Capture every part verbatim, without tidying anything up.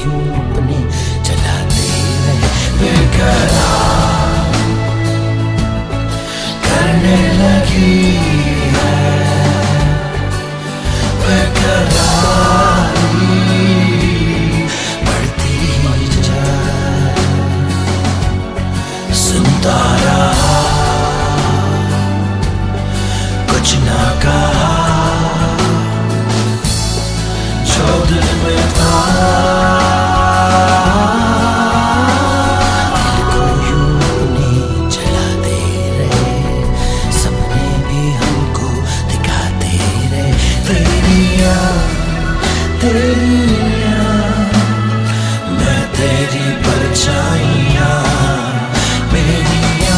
यूं अपने चलाते रहे, बेकरार करने लगी है बेकरारी, बढ़ती ही जाए। सुनता रहा कुछ ना कहा, जो दिल में था दिल को यूं अपने चलाते रहे, सपने भी हमको दिखाते रहे। तेरिया तेरिया मैं तेरी परछाइयाँ, मेरिया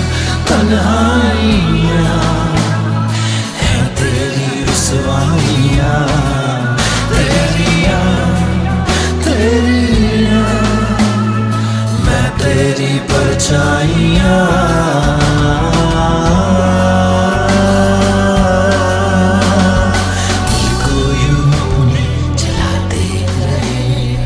तन्हाइयाँ है तेरी रुसवाइयाँ। तेरिया तेरिया मैं तेरी परछाइयाँ, दिल को यूं अपने चलाते रहे।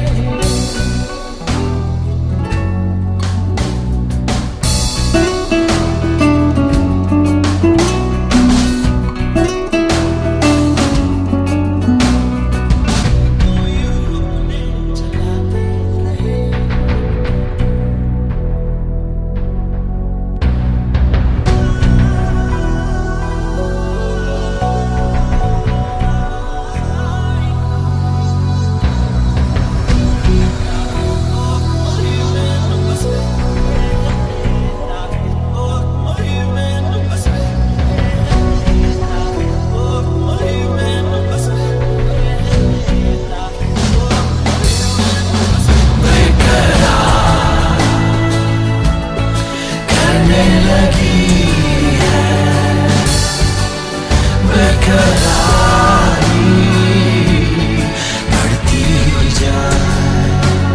बढ़ती जाए,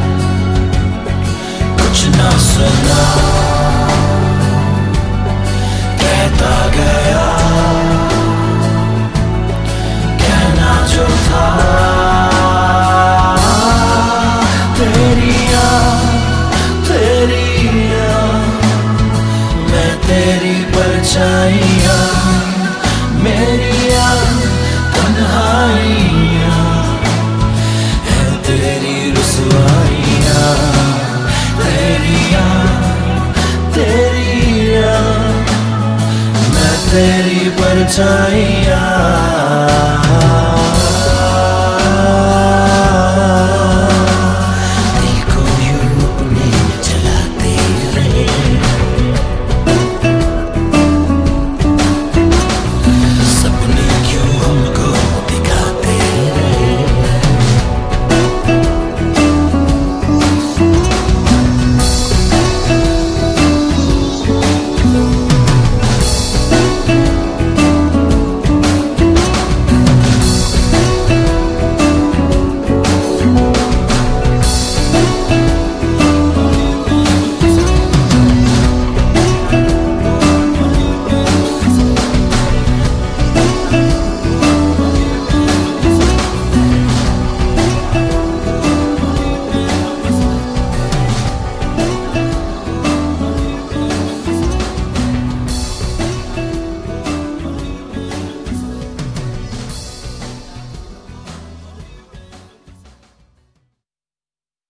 कुछ ना सुना कहता गया, कहना जो था। तेरिया तेरिया मैं तेरी परछाइयाँ, मेरिया तन्हाइयाँ है तेरी रुसवाइयाँ। तेरिया तेरिया मैं तेरी परछाइयाँ।